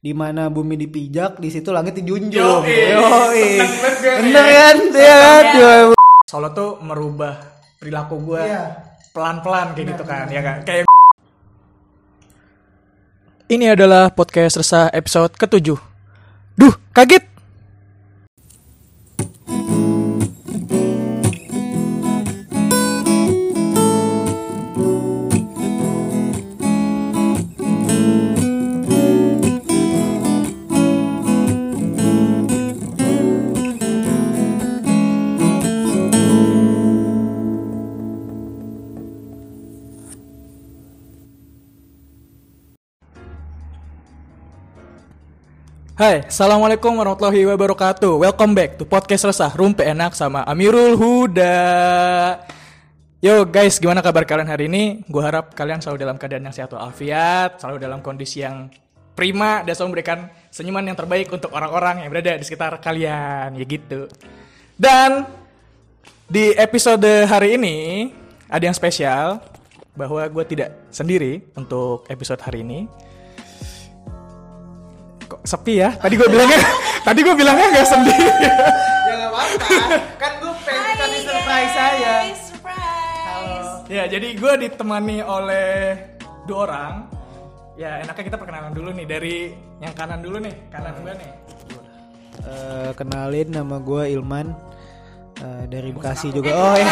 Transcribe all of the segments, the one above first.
di mana bumi dipijak, di situ langit dijunjung. Yoi. Bener kan? Iya kan? Solo tuh merubah perilaku gue pelan-pelan kayak gitu kan, ya kan? Kayak ini adalah podcast resah episode ke-7. Duh, kaget. Hai, assalamualaikum warahmatullahi wabarakatuh. Welcome back to podcast resah Rumpe Enak sama Amirul Huda. Yo guys, gimana kabar kalian hari ini? Gue harap kalian selalu dalam keadaan yang sehat walafiat, selalu dalam kondisi yang prima, dan selalu memberikan senyuman yang terbaik untuk orang-orang yang berada di sekitar kalian, ya gitu. Dan di episode hari ini ada yang spesial, bahwa gue tidak sendiri untuk episode hari ini. Kok sepi ya? Tadi gue bilangnya nggak sendiri. Ya nggak apa-apa. Kan gue pengen kasih surprise saya. Surprise. Ya, jadi gue ditemani oleh 2 orang. Ya, enaknya kita perkenalan dulu nih dari yang kanan dulu nih, kanan gue nih. Kenalin, nama gue Ilman, dari Bekasi juga. Oh ya.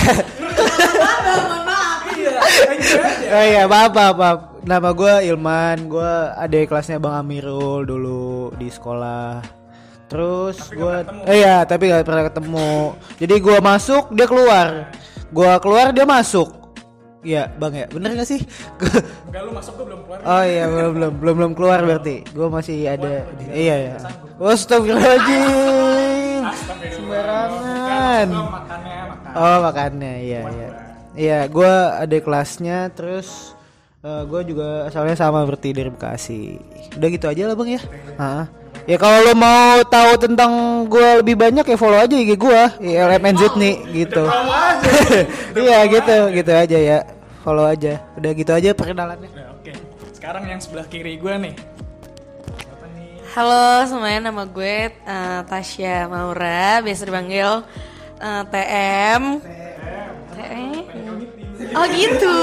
Oh iya, maaf. Nama gue Ilman, gue adik kelasnya Bang Amirul dulu di sekolah. Terus gue, tapi gak pernah ketemu. Jadi gue masuk, dia keluar. Gue keluar, dia masuk. Iya, Bang ya, bener gak sih? Enggak, lu masuk, gue belum keluar. Oh iya, belum keluar berarti. Gue masih ada. Iya ya. Astagfirullahaladzim. Sembarangan. Oh, makannya, iya. Iya, gue ada kelasnya, terus gue juga asalnya sama berarti dari Bekasi. Udah gitu aja lah Bang ya. Ya kalau lo mau tahu tentang gue lebih banyak ya follow aja IG gue, LMNZ nih gitu. Iya gitu aja ya, follow aja. Udah gitu aja perkenalannya. Oke. Sekarang yang sebelah kiri gue nih. Apa nih? Halo semuanya, nama gue Tasya Maura, biasa dipanggil TM. Oh gitu.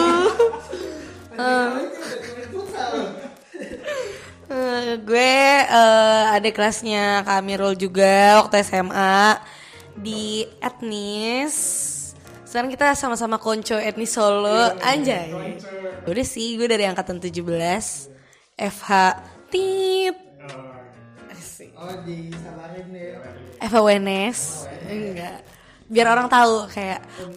Gue ada kelasnya Kak Amirul juga waktu SMA di etnis. Sekarang kita sama-sama konco etnis Solo, anjay. Udah sih, gue dari angkatan 17 FH Tit. Oh disabarin deh. FH WNS. Enggak. Biar orang tahu kayak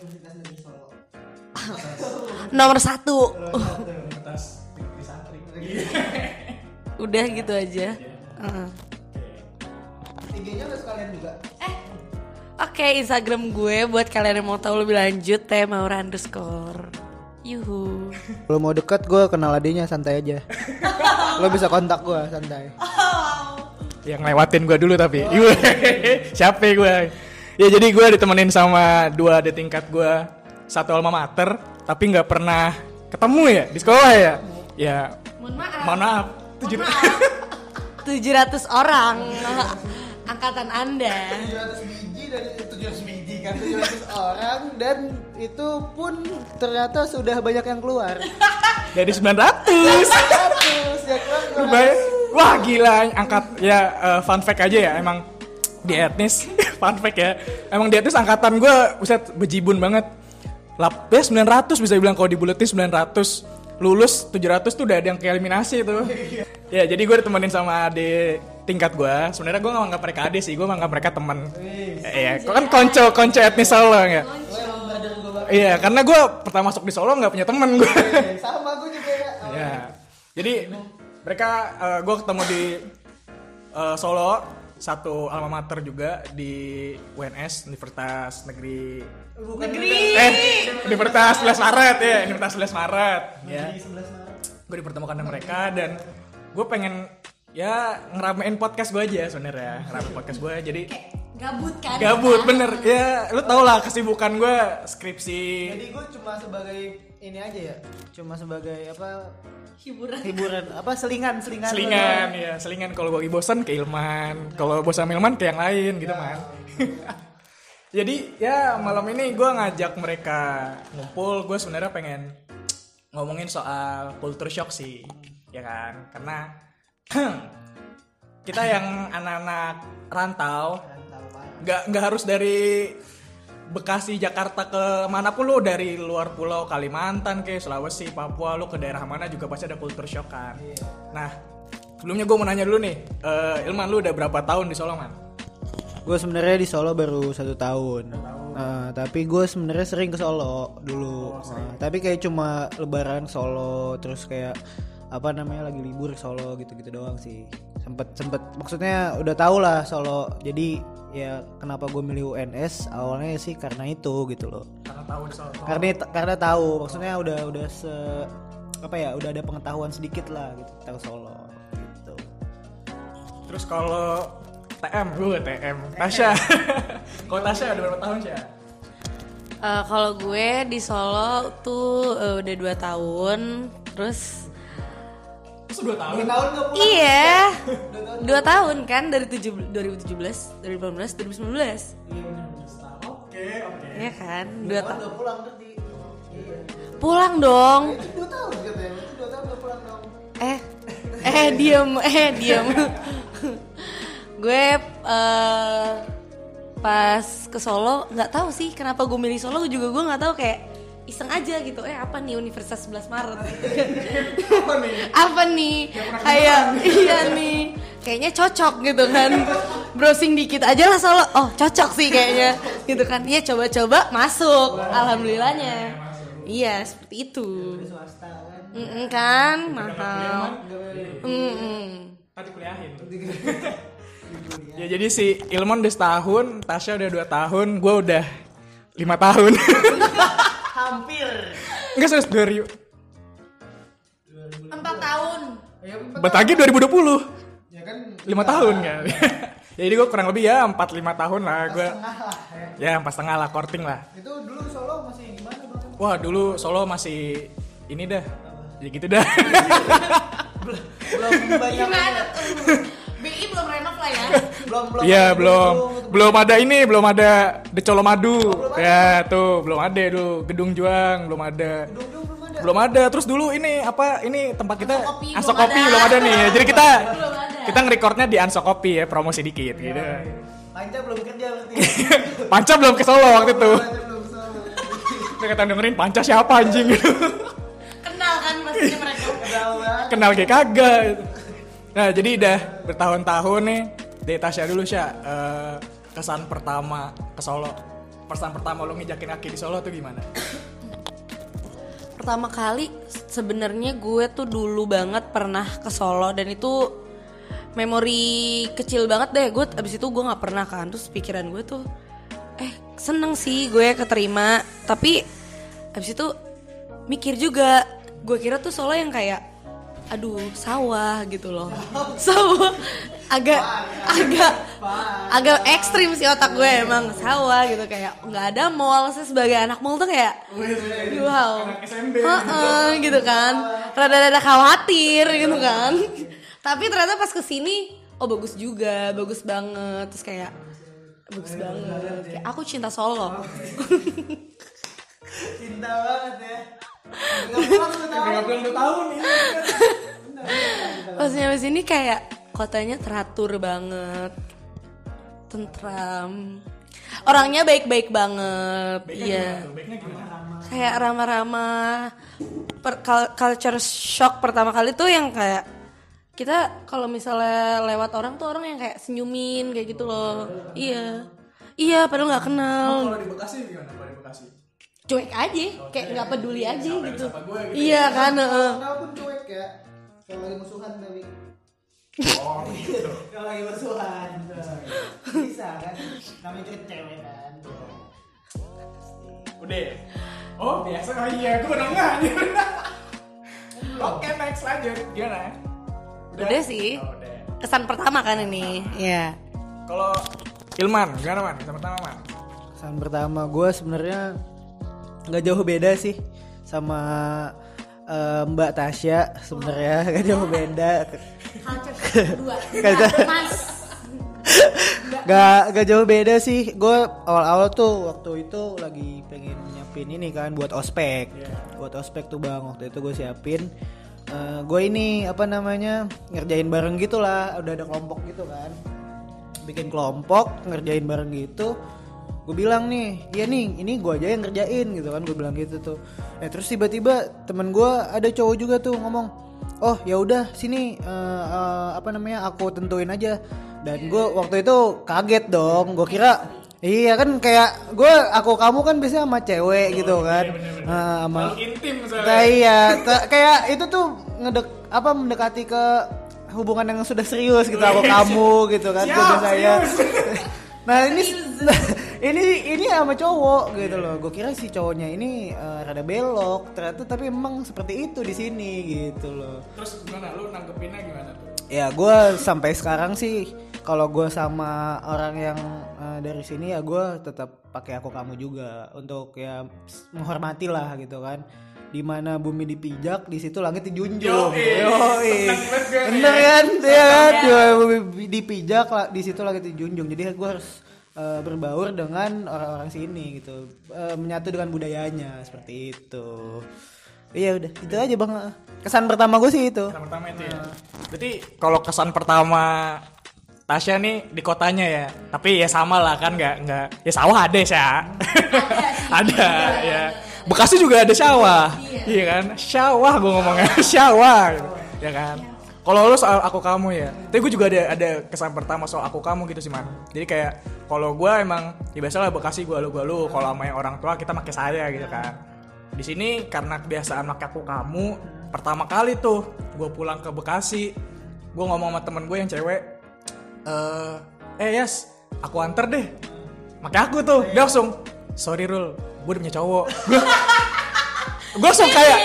nomor 1. Udah gitu aja. IG-nya udah sekalian juga. Oke, Instagram gue buat kalian yang mau tahu lebih lanjut @maura_. Yuhu. Kalau mau dekat gue kenal adanya, santai aja. Lo bisa kontak gue santai. Yang lewatin gue dulu tapi. Siapa gue? Ya jadi gue ditemenin sama 2 adik tingkat gue, satu alma mater, tapi nggak pernah ketemu ya di sekolah ya. Ya. Mohon maaf. 700 orang angkatan Anda. 700 biji dari 700 biji kan 700 orang, dan itu pun ternyata sudah banyak yang keluar. Dari 900. 900 ya keluar. Wah gila, angkat ya. Fun fact aja ya, emang di etnis fun fact ya, emang di etnis angkatan gue buset bejibun banget. 900 bisa bilang, kalau dibuletin 900, lulus 700 tuh udah ada yang keeliminasi tuh. Ya jadi gue ditemenin sama adik tingkat gue. Sebenarnya gue nggak nganggap mereka adik sih, gue nganggap mereka teman. Iya, kan konco etnis Solo ya. Iya, karena gue pertama masuk di Solo nggak punya teman gue. Sama gue juga ya. Iya, jadi mereka gue ketemu di Solo, satu alma mater juga di UNS, Universitas Negeri Universitas 11 Maret ya, Universitas 11 Maret ya. Gue dipertemukan dengan mereka, dan gue pengen ya ngeramein podcast gue aja sebenarnya, ngeramein podcast gue. Jadi Gabut kan? Gabut bener ya, lu tau lah kesibukan gue skripsi. Jadi gue cuma sebagai ini aja ya, cuma sebagai apa, hiburan apa selingan ya selingan. Kalau gue bosan ke Ilman, kalau bosan Ilman ke yang lain gitu man. Jadi ya malam ini gue ngajak mereka ngumpul. Gue sebenarnya pengen ngomongin soal culture shock sih, ya kan? Karena kita yang anak-anak rantau, nggak harus dari Bekasi, Jakarta ke manapun lu, dari luar pulau Kalimantan ke Sulawesi, Papua, lu ke daerah mana juga pasti ada culture shock kan. Nah, sebelumnya gue mau nanya dulu nih, Ilman lu udah berapa tahun di Solo man? Gue sebenarnya di Solo baru 1 tahun. Tapi gue sebenarnya sering ke Solo dulu. Tapi kayak cuma Lebaran Solo, terus kayak apa namanya lagi libur ke Solo gitu-gitu doang sih. Sempet maksudnya udah tau lah Solo. Jadi ya kenapa gue milih UNS awalnya sih karena itu gitu loh. Karena tahu di Solo. Karena tahu, maksudnya udah udah ada pengetahuan sedikit lah gitu tahu Solo gitu. Terus kalau TM Tasya. Kalau Tasya udah berapa tahun sih ya? Kalau gue di Solo tuh udah 2 tahun. Terus 2 tahun? Iya 2 tahun kan dari 2017, 2018, 2019. Oke. Iya kan 2 tahun. Udah pulang berarti. Pulang dong. 2 tahun katanya. 2 tahun udah pulang dong. Diam. Gue pas ke Solo nggak tahu sih kenapa gue milih Solo juga. Gue nggak tahu, kayak iseng aja gitu. Apa nih Universitas 11 Maret? apa nih? Kayak iya nih. Kayaknya cocok gitu kan. Browsing dikit aja lah Solo. Oh, cocok sih kayaknya. Gitu kan. Iya, coba-coba masuk. Alhamdulillahnya. Iya, seperti itu. Kan mahal. Tadi kuliahin. Ya jadi si Ilman udah setahun, Tasya udah 2 tahun, gue udah 5 tahun. Hampir. Enggak serius 4 tahun. Betagi 2020. Ya kan 5 tahun kan. Jadi gue kurang lebih ya 4-5 tahun lah gue. Ya 4,5 lah, korting lah. Itu dulu Solo masih gimana bang? Wah dulu Solo masih ini dah. Ya gitu dah. Belum banyak. Gimana tuh? BI belum renov lah ya? Iya belum ada The Colomadu. Ya tuh belum ada dulu, Gedung Juang belum ada. Belum ada. Terus dulu ini tempat kita Anso Kopi belum ada nih. Jadi kita nge-recordnya di Anso Kopi ya, promosi dikit gitu. Panca belum kerja berarti. Panca belum ke Solo waktu itu. Kita dengerin Panca siapa anjing gitu. Kenal kan pastinya mereka. Kenal kayak kagak gitu. Nah jadi udah bertahun-tahun nih. Dari Tasya dulu Sya, kesan pertama ke Solo. Pesan pertama lo ngejakin kaki di Solo tuh gimana? Pertama kali sebenarnya gue tuh dulu banget pernah ke Solo, dan itu memori kecil banget deh. Gue abis itu gue nggak pernah kan. Terus pikiran gue tuh seneng sih gue keterima, tapi abis itu mikir juga. Gue kira tuh Solo yang kayak sawah gitu loh. Sawah agak ekstrim sih otak gue, emang sawah gitu, kayak nggak ada mall. Saya sebagai anak mall tuh kayak wow, gitu kan, rada-rada khawatir gitu kan. Tapi ternyata pas kesini bagus juga, bagus banget. Terus kayak bagus banget, kayak aku cinta Solo. Cinta banget ya. 30 tahun ini. Pas nyampe sini kayak kotanya teratur banget, tentram, orangnya baik-baik banget. Iya, kayak ramah-ramah. Culture shock pertama kali tuh yang kayak kita kalau misalnya lewat orang tuh orang yang kayak senyumin kayak gitu loh. Iya padahal nggak kenal. Kalau di Bekasi gimana? Kalau di Bekasi cuek aja, kayak nggak peduli aja gitu. Iya kan. Kenal pun cuek ya. Kalau lagi musuhan tapi. Gitu. Kalau lagi musuhan. Bisa kan? Namanya juga cewek kan. Udah. Biasa. Iya, gue nengah. Oke, next lanjut. Gimana? Udah sih. Udah. Kesan pertama kan ini. Iya. Kalau Ilman, gimana Man? Kesan pertama Man? Kesan pertama gue sebenarnya nggak jauh beda sih sama Mbak Tasya sebenarnya gak jauh beda. kedua Mas Gak jauh beda sih. Gue awal-awal tuh waktu itu lagi pengen nyiapin ini kan buat ospek. Buat ospek tuh bang, waktu itu gue siapin. Gue ini apa namanya ngerjain bareng gitulah. Udah ada kelompok gitu kan. Bikin kelompok ngerjain bareng gitu. Gue bilang nih, iya nih, ini gue aja yang ngerjain gitu kan. Gue bilang gitu tuh. Terus tiba-tiba temen gue ada cowok juga tuh ngomong, oh ya udah sini apa namanya aku tentuin aja. Dan gue waktu itu kaget dong, gue kira iya kan kayak aku kamu kan biasanya sama cewek gitu kan, sama intim kayak itu tuh mendekati ke hubungan yang sudah serius gitu aku kamu gitu kan, gue saya. Nah ini sama cowok gitu loh. Gue kira si cowoknya ini rada belok, ternyata tapi emang seperti itu di sini gitu loh. Terus gimana lu nanggepinnya gimana tuh? Ya gue sampai sekarang sih kalau gue sama orang yang dari sini ya gue tetap pakai aku kamu juga untuk ya menghormati lah gitu kan. Dimana bumi dipijak di situ langit dijunjung. Bener kan? Ya kan? Bumi dipijak di situ langit dijunjung. Jadi gue harus berbaur dengan orang-orang sini gitu, menyatu dengan budayanya seperti itu. Iya udah itu aja bang. Kesan pertama gue sih itu. Kesan pertama itu ya. Berarti kalau kesan pertama Tasya nih di kotanya ya, tapi ya sama lah kan nggak ya sawah ada ya. Ada ya. Bekasi juga ada sawah, iya kan? Sawah gue ngomongnya sawah, ya kan? Kalau lu soal aku kamu ya, tapi gue juga ada kesan pertama soal aku kamu gitu sih man. Jadi kayak kalau gue emang ya biasalah Bekasi gue lu, kalau sama yang orang tua kita pakai saya gitu kan. Di sini karena kebiasaan pakai aku kamu, pertama kali tuh gue pulang ke Bekasi, gue ngomong sama temen gue yang cewek, Yas, aku anter deh. Pakai aku tuh, dia langsung, sorry Rul, gue udah punya cowok. Gue langsung kayak,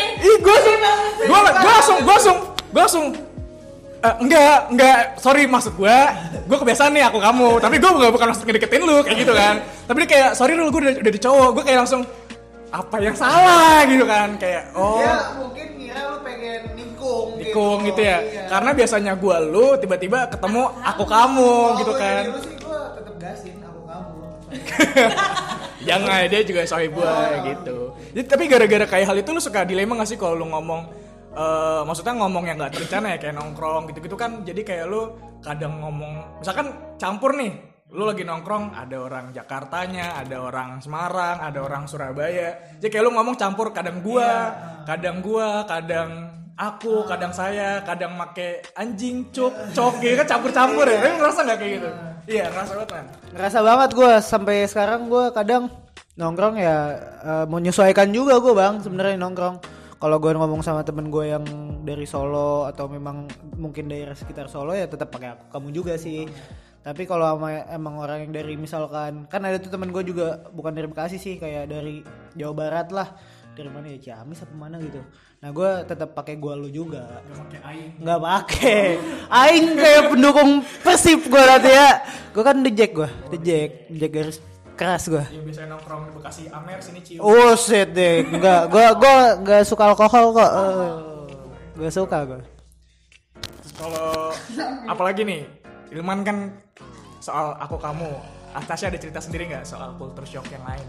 gue langsung, enggak, sorry maksud gue kebiasaan nih aku kamu, tapi gue bukan maksud ngedeketin lu kayak gitu kan. Tapi dia kayak, sorry Rul, gue udah di cowok. Gue kayak langsung, apa yang salah gitu kan, kayak ya mungkin kira lu pengen nikung gitu ya, iya. Karena biasanya gue lu tiba-tiba ketemu aku kamu gitu kan. Lu sih gue tetep gasin aku kamu. Jangan, dia juga sohib gue gitu. Jadi tapi gara-gara kayak hal itu lu suka dilema gak sih kalau lu ngomong, maksudnya ngomong yang gak terencana ya kayak nongkrong gitu-gitu kan. Jadi kayak lu kadang ngomong, misalkan campur nih, lu lagi nongkrong ada orang Jakartanya, ada orang Semarang, ada orang Surabaya. Jadi kayak lu ngomong campur, kadang kadang aku, kadang saya, kadang make anjing, cok gitu kan, campur-campur ya. Tapi ngerasa gak kayak gitu? Iya, ngerasa banget kan? Ngerasa banget gue, sampai sekarang gue kadang nongkrong ya menyesuaikan juga gue bang sebenarnya nongkrong. Kalau gue ngomong sama temen gue yang dari Solo atau memang mungkin daerah sekitar Solo ya tetap pakai aku kamu juga sih. Tapi kalau emang orang yang dari misalkan, kan ada tuh temen gue juga bukan dari Bekasi sih, kayak dari Jawa Barat lah, dari mana ya, Ciamis apa mana gitu. Nah gue tetap pakai gue lu juga. Nggak pakai aing kayak pendukung Persib gue nanti ya. Gue kan the Jack garis keras gue. Yang biasanya nongkrong di Bekasi Amer sini cium. Oh shit deh, gue nggak suka alkohol kok. Gue suka gue. Kalau apalagi nih, Ilman kan soal aku kamu, Tasya ada cerita sendiri nggak soal culture shock yang lain?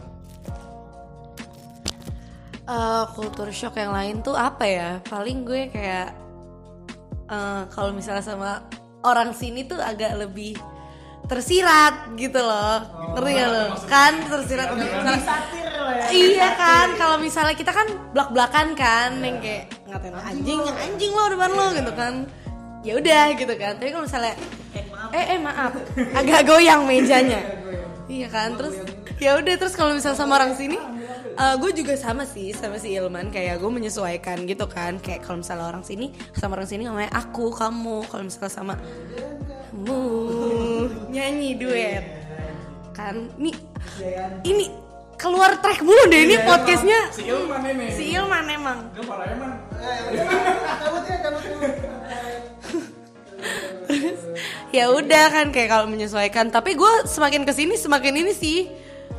Culture shock yang lain tuh apa ya? Paling gue kayak kalau misalnya sama orang sini tuh agak lebih tersirat gitu loh. Ngerti gak lo? Kan tersirat. Iya kan, kalau misalnya kita kan blak-blakan kan, yang kayak ngatain anjing lo depan lo gitu kan. Ya udah gitu kan. Tapi kalau misalnya maaf, agak goyang mejanya. Iya kan, terus ya udah, terus kalau misalnya sama orang sini, gue juga sama si Ilman, kayak gue menyesuaikan gitu kan. Kayak kalau misalnya orang sini sama orang sini ngomongnya aku, kamu. Kalau misalnya sama kamu nyanyi duet kan, ini keluar track mulu deh ini podcastnya. Si Ilman emang. Ya udah kan, kayak kalau menyesuaikan. Tapi gue semakin kesini semakin ini sih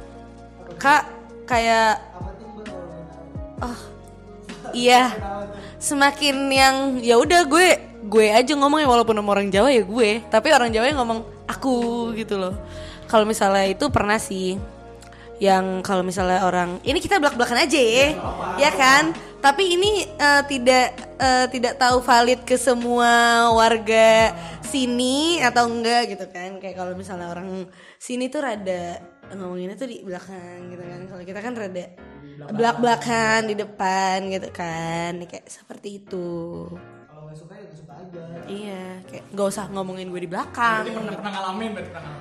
kayak iya semakin yang ya udah gue aja ngomong ya, walaupun sama orang Jawa ya gue, tapi orang Jawa yang ngomong aku gitu loh. Kalau misalnya itu pernah sih yang kalau misalnya orang ini kita belak-belakan aja ya kan, tapi ini tidak tahu valid ke semua warga sini atau enggak gitu kan. Kayak kalau misalnya orang sini tuh rada ngomonginnya tuh di belakang gitu kan, kalau kita kan rada belak-belakan di depan gitu kan, kayak seperti itu. Kalau nggak suka ya nggak suka aja. Iya, kayak nggak usah ngomongin gue di belakang. Berarti pernah ngalamin.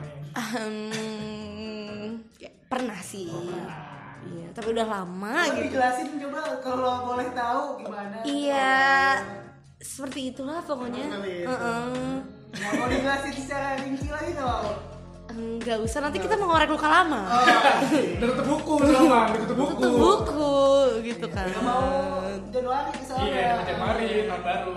Ya, pernah sih. Iya, tapi udah lama gitu. Dijelasin coba kalau boleh tahu gimana. Iya, seperti itulah pokoknya. Nggak mau dijelasin secara rinci lagi kalau. Enggak usah, nanti kita mengorek luka lama. Udah tutup buku sama, Tutup buku gitu kan. Nggak mau Januari soalnya. Iya, Januari tahun baru.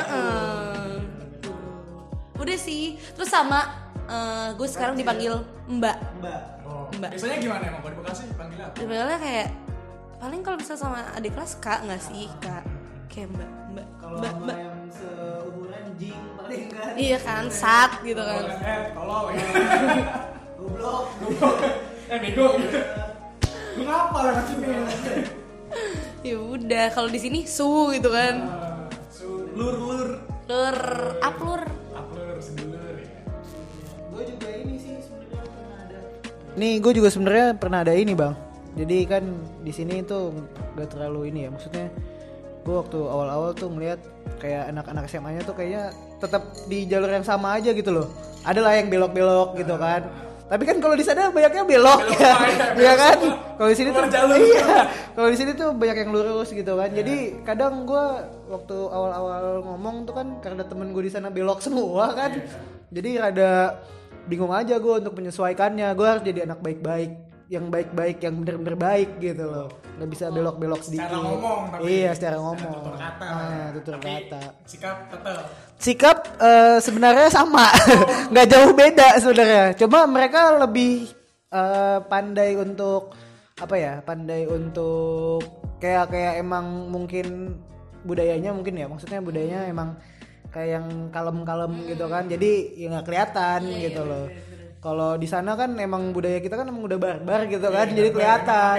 Udah sih, terus sama gue sekarang dipanggil Mbak. Mbak. Biasanya gimana emang kalau di Bekasi panggil apa? Dipanggilnya kayak paling kalau misalnya sama adik kelas Kak nggak sih Kak? Kayak Mbak. Kalau sama yang seumuran Jing paling kan. Iya kan, Sat gitu kan. Tolong ya. Goblok. Nego gitu. Lu ngapa lah sini? Ya udah, kalau di sini Su gitu kan. Lur. Lur, aplur. Aplur sedulur ya. Gue juga ini sih sebenarnya pernah ada. Nih gue juga sebenarnya pernah ada ini bang. Jadi kan di sini tuh gak terlalu ini ya, maksudnya gue waktu awal-awal tuh ngeliat kayak anak-anak SMA-nya tuh kayaknya tetap di jalur yang sama aja gitu loh. Ada lah yang belok-belok gitu kan. Tapi kan kalau di sana banyaknya belok ya, ya kan? Kalau di sini tuh iya. Kalau di sini tuh banyak yang lurus gitu kan. Jadi kadang gue waktu awal-awal ngomong tuh kan karena temen gue di sana belok semua kan. Jadi rada bingung aja gue untuk menyesuaikannya. Gue harus jadi anak baik-baik, yang baik-baik, yang bener-bener baik gitu loh. Nggak bisa belok-belok sedikit. Secara ngomong tapi. Iya, secara ngomong. Tutur kata. Tutur kata. Sikap tetap. Sikap sebenarnya sama, nggak jauh beda sebenarnya. Cuma mereka lebih pandai untuk apa ya? Pandai untuk kayak emang mungkin budayanya mungkin ya. Maksudnya budayanya emang kayak yang kalem-kalem gitu kan. Jadi ya nggak kelihatan gitu loh. Kalau di sana kan emang budaya kita kan emang udah barbar gitu kan, jadi kelihatan.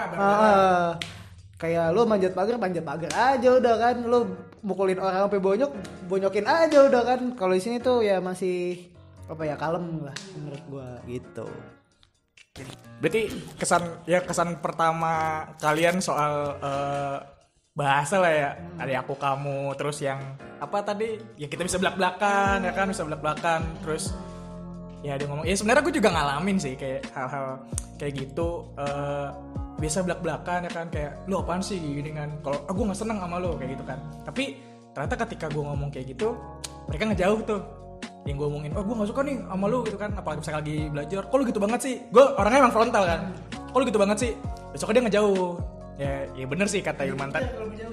Kayak lu manjat pagar aja udah kan, lu mukulin orang sampai bonyokin aja udah kan. Kalau di sini tuh ya masih apa ya, kalem lah menurut gua gitu. Berarti kesan pertama kalian soal bahasa lah ya, ada aku kamu, terus yang apa tadi yang kita bisa belak-belakan ya kan, bisa belak-belakan, terus ya dia ngomong, ya sebenarnya gue juga ngalamin sih kayak hal-hal kayak gitu, biasa belak-belakan ya kan, kayak lu apaan sih gini kan, kalau gue nggak seneng sama lu kayak gitu kan. Tapi ternyata ketika gue ngomong kayak gitu, mereka ngejauh tuh. Yang gue omongin, gue nggak suka nih sama lu gitu kan, apalagi misalnya lagi belajar, kok lu gitu banget sih, gue orangnya emang frontal kan, kok lu gitu banget sih, besoknya dia ngejauh. Ya bener sih kata Ilman tadi.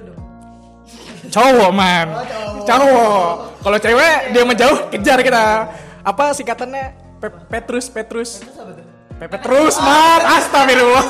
Cowok man, cowok. Kalau cewek dia menjauh, kejar kita. Apa singkatannya? Petrus. Petrus man, astagfirullah.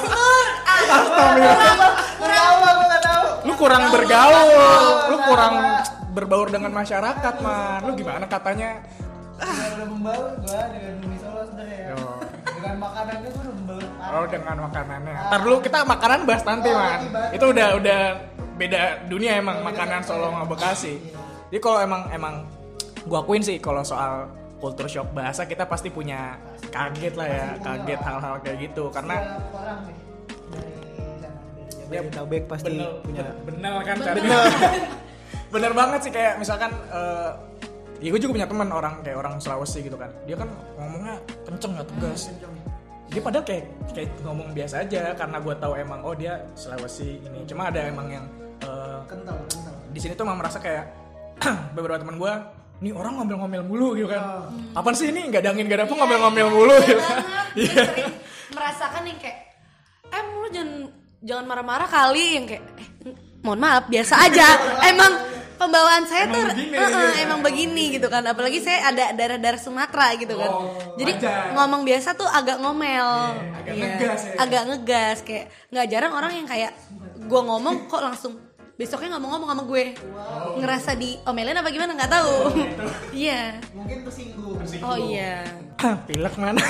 Lu kurang bergaul, lu kurang berbaur dengan masyarakat man. Lu gimana katanya? Udah membaur gua dengan Bumi Solo sebenarnya. Dengan makanannya gua udah membaur. Oh, dengan makanannya. Ntar dulu kita makanan bahas nanti man. Itu udah beda dunia emang makanan Solo sama Bekasi. Jadi kalau emang gua akuin sih kalau soal culture shock bahasa kita pasti punya kaget lah ya, kaget hal-hal kayak gitu karena orang nih dari Jabodetabek pasti punya. Bener kan caranya. Bener banget sih, kayak misalkan ya gue juga punya teman orang kayak orang Sulawesi gitu kan, dia kan ngomongnya kenceng ya, tegas. Dia padahal kayak ngomong biasa aja karena gue tahu emang oh dia Sulawesi ini. Cuma ada emang yang kental. Di sini tuh emang merasa kayak beberapa teman gue, nih orang ngomel-ngomel mulu gitu kan. Apaan sih ini, nggak ada angin nggak ada apa ngomel-ngomel mulu gitu. Iya. Merasakan yang kayak lu jangan marah-marah kali, yang kayak mohon maaf biasa aja. Emang pembawaan saya tuh emang begini gitu kan. Apalagi saya ada darah Sumatera gitu kan. Jadi ngomong biasa tuh agak ngomel. Agak ngegas ya. Agak ngegas, kayak nggak jarang orang yang kayak gua ngomong kok langsung besoknya nggak mau ngomong sama gue. Ngerasa diomelin apa gimana nggak tahu. Iya. Mungkin tersinggung. Oh iya. Pilek mana?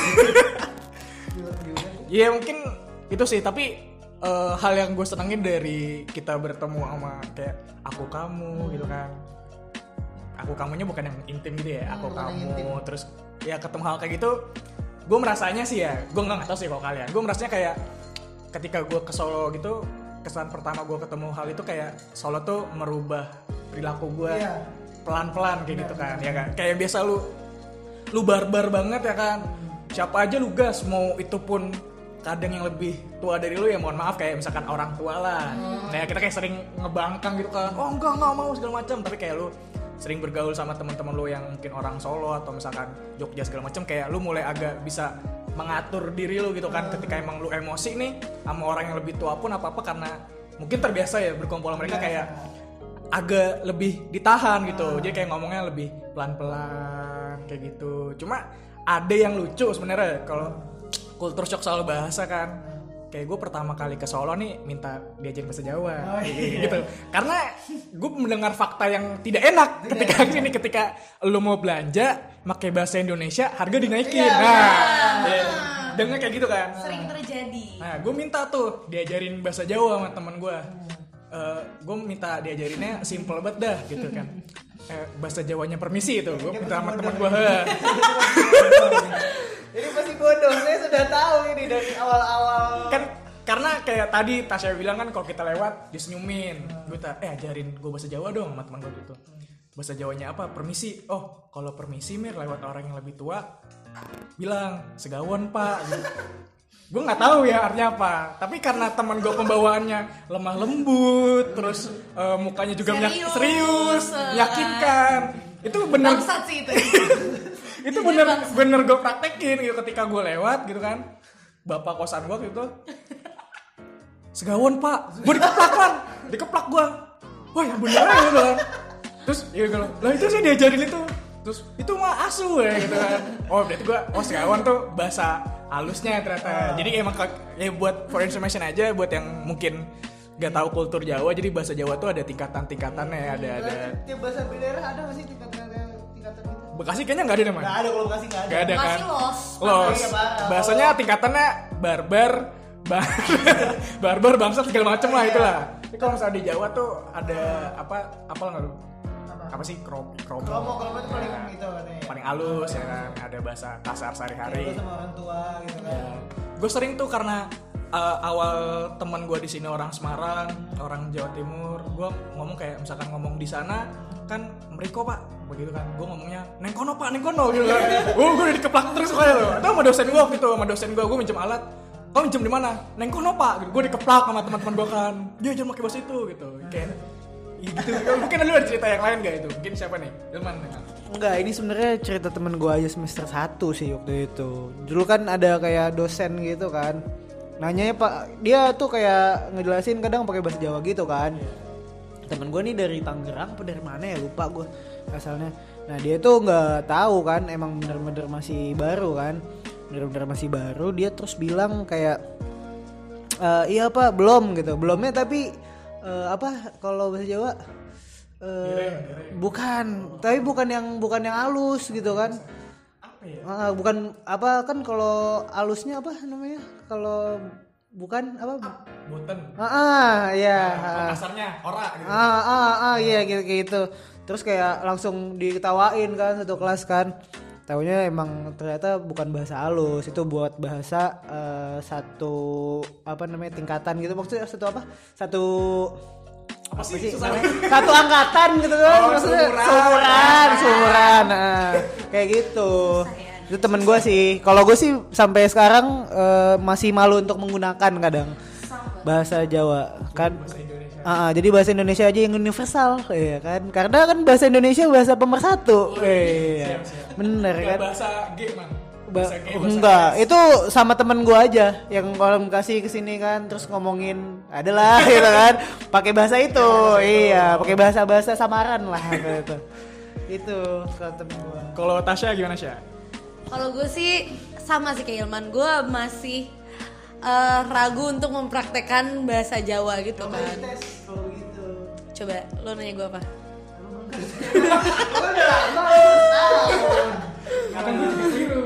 Iya mungkin itu sih, tapi hal yang gue senengin dari kita bertemu sama kayak aku kamu gitu kan. Aku kamunya bukan yang intim gitu ya, aku kamu terus ya ketemu hal kayak gitu. Gue merasanya sih ya, gue nggak tahu sih kalau kalian. Gue merasanya kayak ketika gue ke Solo gitu, kesan pertama gue ketemu hal itu kayak Solo tuh merubah perilaku gue pelan-pelan kayak gitu kan, ya kan. Kayak biasa lu barbar banget ya kan. Siapa aja lu gas, mau itu pun kadang yang lebih tua dari lu ya mohon maaf kayak misalkan orang tua lah. Nah kita kayak sering ngebangkang gitu kan, oh enggak mau segala macam, tapi kayak lu sering bergaul sama teman-teman lu yang mungkin orang Solo atau misalkan Jogja segala macam, kayak lu mulai agak bisa mengatur diri lu gitu kan. Ketika emang lu emosi nih sama orang yang lebih tua pun apa-apa, karena mungkin terbiasa ya berkumpul sama mereka, kayak agak lebih ditahan gitu. Jadi kayak ngomongnya lebih pelan-pelan kayak gitu. Cuma ada yang lucu sebenarnya kalau kultur shock soal bahasa kan. Kayak gue pertama kali ke Solo nih minta diajarin bahasa Jawa gitu. Karena gue mendengar fakta yang tidak enak ketika sini, ketika lu mau belanja pakai bahasa Indonesia harga dinaikin. Dengar kayak gitu kan. Sering terjadi. Nah, gue minta tuh diajarin bahasa Jawa sama teman gue. Gue minta diajarinnya simple banget dah gitu kan. Bahasa Jawanya permisi itu. Gue minta sama teman gue. Ini pasti bodoh, saya sudah tahu ini dari awal-awal. Kan karena kayak tadi Tasya bilang kan kalau kita lewat disenyumin. Gue ajarin gue bahasa Jawa dong sama teman gue gitu. Bahasa Jawanya apa? Permisi. Oh, kalau permisi Mir lewat orang yang lebih tua bilang segawon Pak gitu. Gue nggak tahu ya artinya apa, tapi karena teman gue pembawaannya lemah lembut, terus mukanya juga serius, meyakinkan, itu benar. Bangsat sih itu. Itu bener gue praktekin gitu ketika gue lewat gitu kan, bapak kosan gue gitu, segawon Pak, gue dikeplak gue, wah yang bener gitu kan, terus ya gue lah itu sih diajarin itu. Terus itu mah asu ya gitu kan. Oh berarti gue, segawon tuh bahasa halusnya ternyata. Jadi emang ya buat for information aja buat yang mungkin gak tahu kultur Jawa. Jadi bahasa Jawa tuh ada tingkatan-tingkatannya. Ada. Tiap bahasa daerah ada nggak sih tingkatan gitu? Bekasi kayaknya nggak ada namanya. Nggak ada, kalau Bekasi nggak ada. Nggak ada kan? Masih Los. Bahasanya tingkatannya barbar, bangsat segala macem lah itulah. Tapi kalau misalnya di Jawa tuh ada apa nggak lu? Apa sih kromo itu paling gitu katanya. Paling halus ya kan, ada bahasa kasar sehari-hari. Sama orang tua gitu kan. Ya. Gue sering tuh karena awal teman gue di sini orang Semarang, orang Jawa Timur, gue ngomong kayak misalkan ngomong di sana kan Meriko Pak, begitu kan, gue ngomongnya neng kono Pak, neng kono gitu kan. Gue udah dikeplak terus kayak lo. Atau sama dosen gue minjem alat. Kau minjem di mana? Neng kono Pak, gitu. Gue dikeplak sama teman-teman gue kan. Dia jangan pakai bahasa itu gitu. Kayak gitu. Mungkin lu ada cerita yang lain gak itu? Mungkin siapa nih? Ilman. Enggak, ini sebenarnya cerita temen gue aja semester 1 sih waktu itu. Dulu kan ada kayak dosen gitu kan. Nanyanya Pak, dia tuh kayak ngejelasin kadang pakai bahasa Jawa gitu kan. Temen gue nih dari Tangerang apa dari mana ya, lupa gue asalnya. Nah dia tuh nggak tahu kan, emang bener-bener masih baru kan. Bener-bener masih baru, dia terus bilang kayak iya Pak, belum gitu. Belumnya tapi apa kalau bahasa Jawa bukan yang halus gitu kan. Bukan apa kan, kalau halusnya apa namanya, kalau bukan apa boten ya kasarnya ora gitu. Iya gitu. Terus kayak langsung diketawain kan satu kelas kan. Taunya emang ternyata bukan bahasa halus, itu buat bahasa satu apa namanya tingkatan gitu, maksudnya satu angkatan gitu kan. Maksudnya sumuran. Nah, kayak gitu. Itu temen gue sih. Kalau gue sih sampai sekarang masih malu untuk menggunakan kadang bahasa Jawa kan. Jadi bahasa Indonesia aja yang universal, ya kan? Karena kan bahasa Indonesia bahasa pemersatu. Iya. Bener kan? Bahasa G man. Enggak, itu sama temen gue aja yang kalau kasih kesini kan, terus ngomongin adalah gitu kan, pakai bahasa itu, pakai bahasa samaran lah gitu. Itu kalau temen gue. Kalau Tasya gimana Tasya? Kalau gue sih sama sih kayak Ilman, gue masih ragu untuk mempraktekkan bahasa Jawa gitu kan. Coba lo nanya gue apa? Akan gue juga keliru.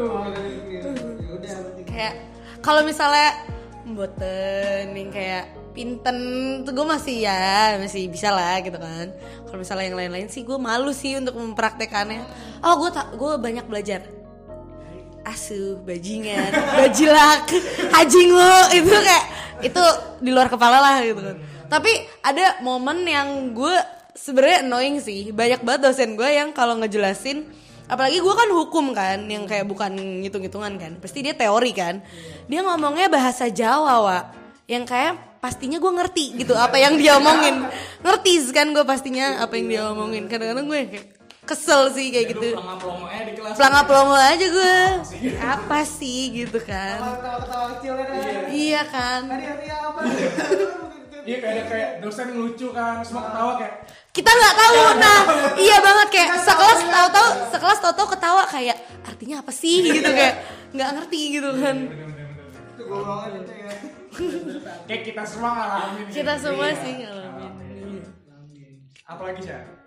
Kayak kalau misalnya boten yang kayak pinten tuh gue masih bisa lah gitu kan. Kalau misalnya yang lain-lain sih gue malu sih untuk mempraktekannya. Oh gue banyak belajar asuh, bajingan, bajilak, hajing lo itu kayak itu di luar kepala lah gitu kan. Tapi ada momen yang gue sebenarnya annoying sih. Banyak banget dosen gue yang kalau ngejelasin, apalagi gue kan hukum kan, yang kayak bukan ngitung-ngitungan kan, pasti dia teori kan. Dia ngomongnya bahasa Jawa, Wak, yang kayak pastinya gue ngerti gitu apa yang dia omongin. Ngerti kan gue pastinya apa yang dia omongin. Kadang-kadang gue kayak kesel sih kayak gitu. Pelongo di kelas. Pelongo aja gue. Apa sih gitu kan? Ketawa-ketawa kecil kan. Iya kan. Hadiahnya apa? Iya kayak dosen lucu kan, semua ketawa kayak Kita nggak tahu. Nah, iya banget kayak sekelas tahu-tahu ketawa kayak artinya apa sih gitu kayak nggak ngerti gitu kan. Itu gue banget itu ya. kayak kita semua ngalamin. Kita gitu. semua Iya. sih ngalamin. Apalagi sih yang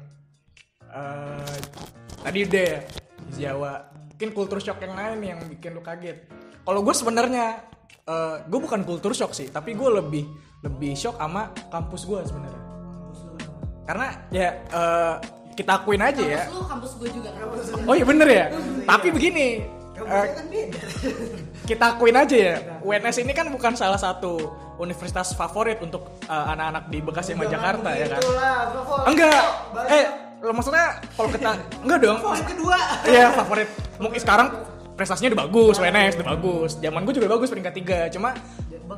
tadi udah ya di Jawa. Mungkin culture shock yang lain yang bikin lu kaget. Kalau gue sebenarnya gue bukan culture shock sih, tapi gue lebih shock sama kampus gue sebenarnya. Karena ya kita akuin aja ya. Kampus gue juga. Oh iya bener ya. Tapi begini, kita akuin aja ya. UNS ini kan bukan salah satu universitas favorit untuk anak-anak di Bekasi sama Jakarta ya kan. Enggak. Lo maksudnya kalau kita enggak dong. Kedua. Iya favorit. Mungkin sekarang prestasinya udah bagus, UNS udah bagus. Zaman gue juga bagus peringkat 3. Cuma Bang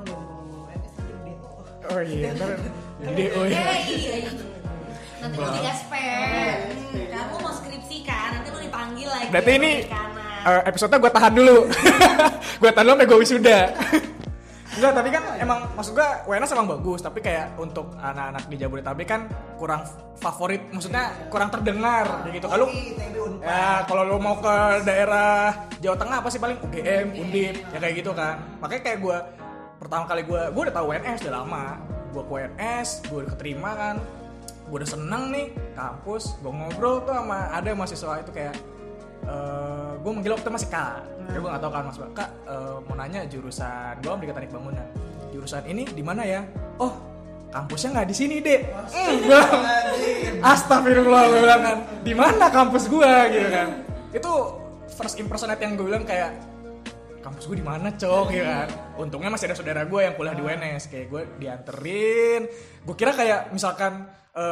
oh iya, ntar jadi oh iya. Iya. Nanti lu jadi SP. Kamu mau skripsi kan? Nanti lu dipanggil lagi. Berarti ini episode-nya gue tahan dulu. Gue tahan dulu sampai gue wisuda. Enggak, tapi kan emang maksud gue UNS emang bagus, tapi kayak untuk anak-anak di Jabodetabek kan kurang favorit, maksudnya kurang terdengar gitu. Kalau ya kalau lo mau ke daerah Jawa Tengah pasti paling UGM, Undip, ya kayak gitu kan. Makanya kayak gue pertama kali gue udah tahu UNS udah lama. Gue ke UNS, gue udah keterima kan. Gue udah seneng nih kampus, gue ngobrol tuh sama ada mahasiswa itu kayak gue manggil waktu masih Kak. Ya gue gak tau kan mas Kak, mau nanya jurusan gue di Teknik Bangunan. Jurusan ini di mana ya? Oh, kampusnya nggak di sini deh. Astagfirullah gue bilang kan. Di mana kampus gue gitu kan? Itu first impression yang gue bilang kayak kampus gue di mana cok ya kan. Untungnya masih ada saudara gue yang kuliah di UNS, kayak gue dianterin. Gue kira kayak misalkan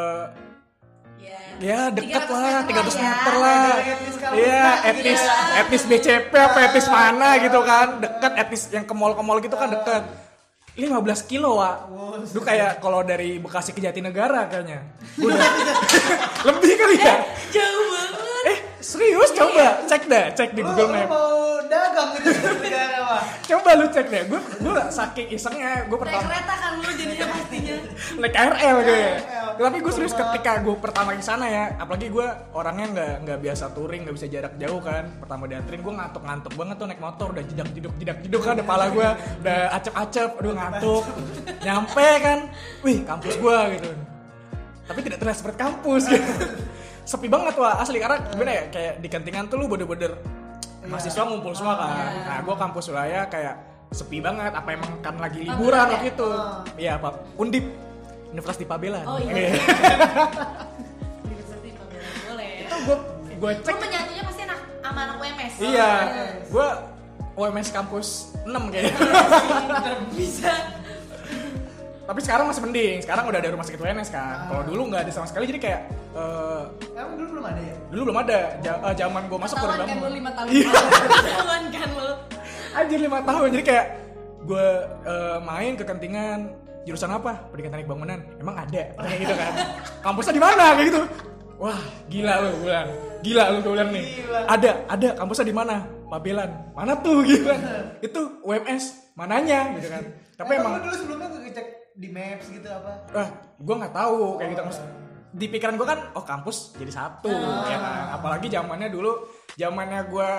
ya deket lah 300 meter lah. Iya etnis BCP apa etnis mana gitu kan. Deket etnis yang ke mall gitu kan deket. 15 kilo Wak. Lu kayak kalau dari Bekasi ke Jatinegara kayaknya. Udah. Lebih kali ya. Jauh banget. Serius coba cek di Google Map. Mau dagang gitu negara mah. Coba lu cek deh. Gue saking isengnya gue Naik pertama kereta kan lu jadinya pastinya. naik KRL gue ya. Tapi gue serius ketika gue pertama ke sana ya, apalagi gue orangnya nggak biasa touring, nggak bisa jarak jauh kan. Pertama dianterin gue ngantuk banget tuh naik motor, udah jedak kan kepala gue udah acep, aduh ngantuk. Nyampe kan, wih kampus gue gitu. Tapi tidak terlihat seperti kampus gitu. Sepi banget wah asli karena gimana ya kayak di kantingan tuh lu bener-bener mahasiswa ngumpul semua kan. Nah gue kampus Suraya kayak sepi banget. Apa emang kan lagi liburan waktu itu? Iya Pak. Undip Universitas di Pabelan. Oh iya. Universitas di Pabelan boleh. Itu gue cek. Lu menyatunya pasti sama anak UMS. Iya. Gue UMS kampus 6 kayaknya. Bisa. Tapi sekarang masih mending. Sekarang udah ada rumah sakit UNS kan. Kalau dulu nggak ada sama sekali jadi kayak Emang dulu belum ada ya? dulu belum ada. Zaman gue masuk baru Ketahuan kan bangun. lu 5 tahun. Iya. Ketahuan kan lu. Anjir 5 tahun jadi kayak gue main ke kantingan jurusan apa? Pendidikan Teknik Bangunan. Emang ada kayak gitu kan. Kampusnya di mana kayak gitu. Wah, gila lu gue bilang. Gila lu gue bilang nih. Ada kampusnya di mana? Pabelan. Mana tuh gitu kan. Itu UMS mananya gitu kan. Tapi emang lu dulu sebelumnya ngecek di Maps gitu apa? gue nggak tahu kayak gitu maksud. Di pikiran gue kan kampus jadi satu ya kan. Apalagi zamannya dulu zamannya gue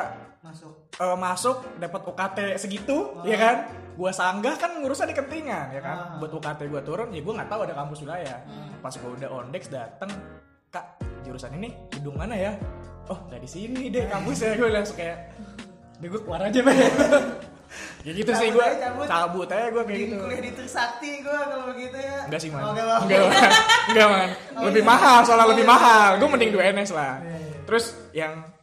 masuk dapat UKT segitu, ya kan? Gua sanggah kan ngurusnya di Kentingan, ya kan? Buat UKT gua turun, ya gua nggak tahu ada kampus wilayah. Pas gua udah ondex dateng, Kak, jurusan ini gedung mana ya? Oh, nggak di sini deh kampusnya. Gue langsung kayak, deh gue keluar aja, Bang. Ya gitu sih gue, cabut aja gue kayak gitu. Kuliah di Trisakti gue kalau begitu ya. Enggak sih, Man. Enggak, Enggak, Man. Lebih mahal, soalnya lebih mahal. Gue mending 2 NS lah. Terus yang